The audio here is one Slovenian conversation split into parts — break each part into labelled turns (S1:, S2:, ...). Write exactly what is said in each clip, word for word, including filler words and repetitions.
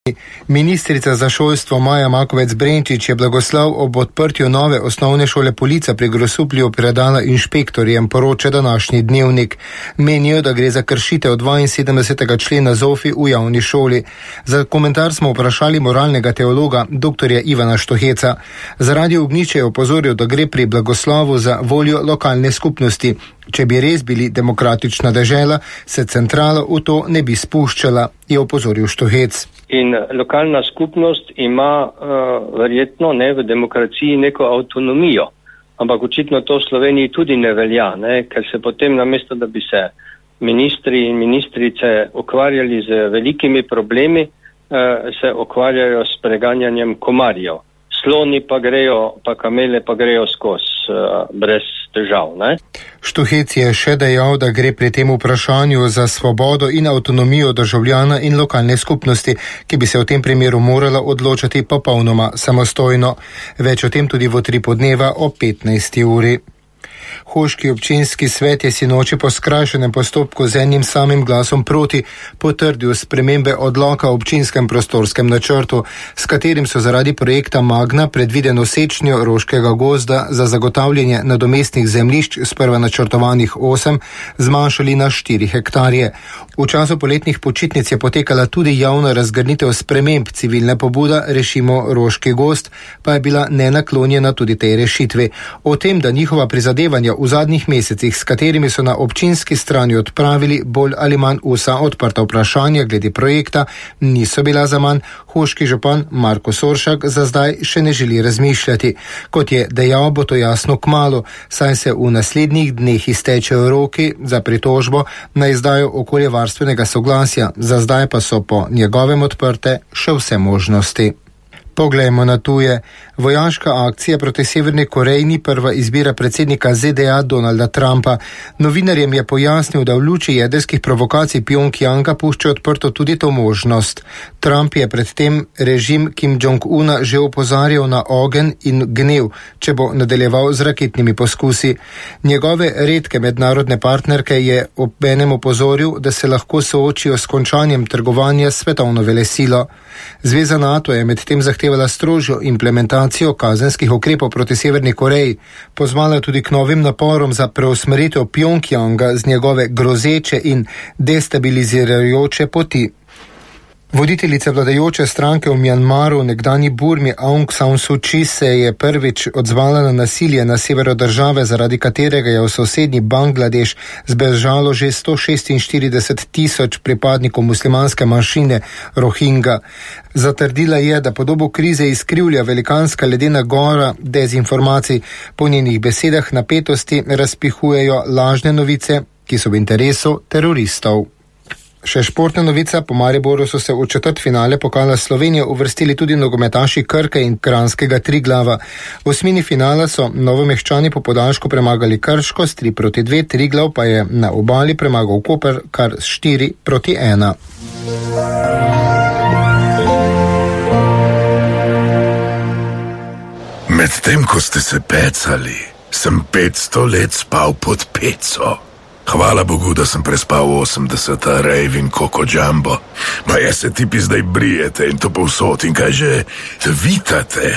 S1: Ministrica za šolstvo Maja Makovec Brenčič je blagoslov ob odprtju nove osnovne šole Polica pri Grosuplju predala inšpektorjem, poroča današnji Dnevnik. Menijo, da gre za kršitev dvainsedemdesetega člena ZOFI v javni šoli. Za komentar smo vprašali moralnega teologa dr. Ivana Štoheca. Zaradi Ognjiče je opozoril, da gre pri blagoslovu za voljo lokalne skupnosti. Če bi res bili demokratična dežela, se centrala v to ne bi spuščala, je opozoril Štohec.
S2: In lokalna skupnost ima uh, verjetno ne, v demokraciji neko avtonomijo, ampak očitno to v Sloveniji tudi ne velja, ne, ker se potem namesto, da bi se ministri in ministrice ukvarjali z velikimi problemi, uh, se ukvarjajo s preganjanjem komarjev. Sloni pa grejo, pa kamele pa grejo skozi uh, brez težav. Ne?
S1: Štuhec je še dejal, da gre pri tem vprašanju za svobodo in avtonomijo državljana in lokalne skupnosti, ki bi se v tem primeru morala odločati popolnoma samostojno. Več o tem tudi v Tripodneva o petnajsti uri. Hoški občinski svet je sinoči po skrajšanem postopku z enim samim glasom proti potrdil spremembe odloka o občinskem prostorskem načrtu, s katerim so zaradi projekta Magna predvideno sečnjo Roškega gozda za zagotavljanje nadomestnih zemljišč sprva načrtovanih osem zmanjšali na štiri hektarje. V času poletnih počitnic je potekala tudi javna razgrnitev sprememb. Civilna pobuda Rešimo Roški gozd pa je bila nenaklonjena tudi tej rešitvi. O tem, da njihova prizadevanja v zadnjih mesecih, s katerimi so na občinski strani odpravili bolj ali manj vsa odprta vprašanja glede projekta, niso bila zaman, hoški župan Marko Soršak za zdaj še ne želi razmišljati. Kot je dejal, bo to jasno kmalu, saj se v naslednjih dneh iztečejo roki za pritožbo na izdajo okoljevarstvenega soglasja, za zdaj pa so po njegovem odprte še vse možnosti. Poglejmo na tuje. Vojaška akcija proti Severni Koreji ni prva izbira predsednika Z D A Donalda Trumpa. Novinarjem je pojasnil, da v luči jedrskih provokacij Pjongjanga pušča odprto tudi to možnost. Trump je predtem režim Kim Jong-una že opozarjal na ogenj in gnev, če bo nadaljeval z raketnimi poskusi. Njegove redke mednarodne partnerke je obenem opozoril, da se lahko soočijo s končanjem trgovanja s svetovno velesilo. Zveza NATO je medtem zahtevala strožjo implementacijo kazenskih ukrepov proti Severni Koreji, pozvala tudi k novim naporom za preusmeritev Pjongjanga z njegove grozeče in destabilizirajoče poti. Voditeljica vladajoče stranke v Mjanmaru, nekdanji Burmi Aung San Suu Kyi, se je prvič odzvala na nasilje na severu države, zaradi katerega je v sosednji Bangladeš zbežalo že sto šestinštirideset tisoč pripadnikov muslimanske manjšine Rohingja. Zatrdila je, da podobo krize izkrivlja velikanska ledena gora dezinformacij. Po njenih besedah napetosti razpihujejo lažne novice, ki so v interesu teroristov. Še športna novica, po Mariboru so se v četrtfinale pokala Slovenije uvrstili tudi nogometaši Krke in kranjskega Triglava. V osmini finala so Novomeščani po podaljšku premagali Krško s tri proti dve, Triglav pa je na Obali premagal Koper kar s štiri proti ena.
S3: Medtem ko ste se pecali, sem petsto let spal pod peco. Hvala Bogu, da sem prespal osemdeseta, rejv in koko džambo. Ma je se tipi zdaj brijete in to povsod in kaj že vitate.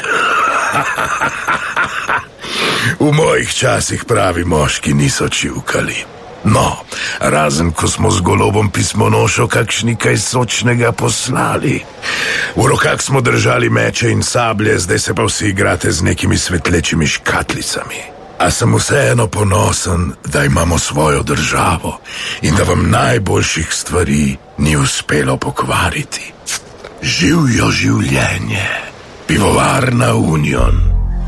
S3: V mojih časih pravi moški niso čivkali. No, razen ko smo z golobom pismonošo kakšni kaj sočnega poslali. V rokah smo držali meče in sablje, zdaj se pa vsi igrate z nekimi svetlečimi škatlicami. A sem vseeno ponosen, da imamo svojo državo in da vam najboljših stvari ni uspelo pokvariti. Živjo življenje. Pivovarna Union.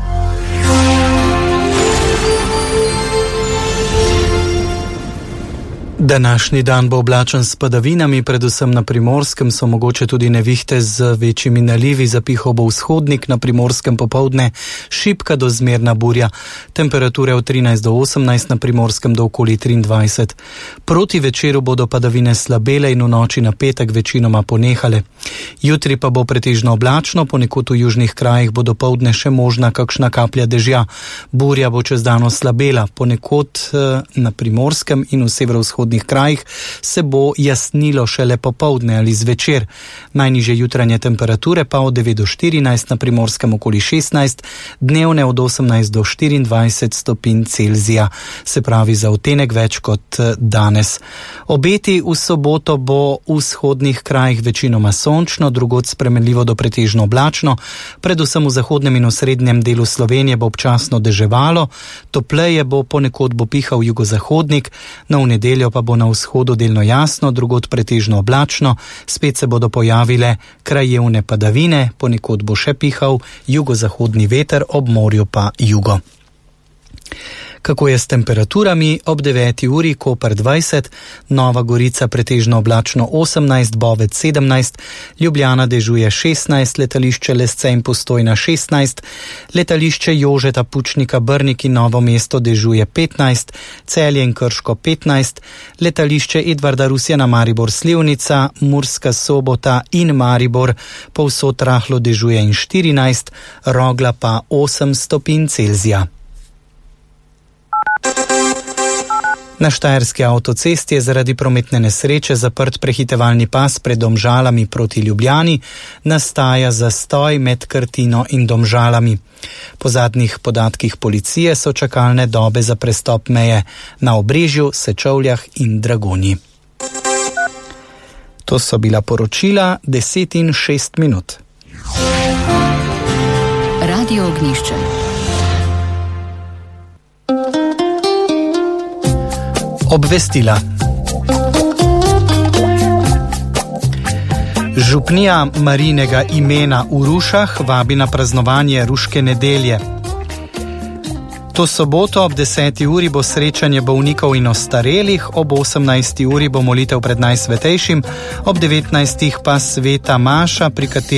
S4: Današnji dan bo oblačen s padavinami, predvsem na Primorskem so mogoče tudi nevihte z večjimi nalivi, zapihal bo vzhodnik, na Primorskem popoldne šibka do zmerna burja. Temperature od trinajst do osemnajst, na Primorskem do okoli triindvajset. Proti večeru bodo padavine slabele in v noči na petek večinoma ponehale. Jutri pa bo pretežno oblačno, ponekod v južnih krajih bo dopoldne še možna kakšna kaplja dežja. Burja bo čez dan oslabela, ponekod na Primorskem in v severovzhodnem vzhodnih krajih se bo jasnilo šele popoldne ali zvečer. Najnižje jutranje temperature pa od devet do štirinajst, na Primorskem okoli šestnajst, dnevne od osemnajst do štiriindvajset stopinj Celzija, se pravi za odtenek več kot danes. Obeti v soboto bo v vzhodnih krajih večinoma sončno, drugod spremenljivo do pretežno oblačno, predvsem v zahodnem in osrednjem delu Slovenije bo občasno deževalo, topleje bo, ponekod bo pihal jugozahodnik, na v nedeljo pa bo na vzhodu delno jasno, drugod pretežno oblačno, spet se bodo pojavile krajevne padavine, ponekod bo še pihal jugozahodni veter, ob morju pa jugo. Kako je s temperaturami? Ob deveti uri Koper dvajset, Nova Gorica pretežno oblačno osemnajst, Bovec sedemnajst, Ljubljana dežuje šestnajst, letališče Lesce in Postojna šestnajst, letališče Jožeta Pučnika Brnik in Novo mesto dežuje petnajst, Celje in Krško petnajst, letališče Edvarda Rusjana Maribor Slivnica, Murska Sobota in Maribor povsod rahlo dežuje in štirinajst, Rogla pa osem stopinj Celzija. Na štajerski avtocesti je zaradi prometne nesreče zaprt prehitevalni pas pred Domžalami proti Ljubljani, nastaja zastoj med Krtino in Domžalami. Po zadnjih podatkih policije so čakalne dobe za prestop meje na Obrežju, Sečovljah in Dragonji. To so bila poročila deset in šest minut.
S5: Radio Ognjišče.
S4: Obvestila. Župnija Marinega imena v Rušah vabi na praznovanje Ruške nedelje. To soboto ob deseti uri bo srečanje bolnikov in ostarelih, ob osemnajsti uri bo molitev pred Najsvetejšim, ob devetnajstih pa sveta maša, pri kateri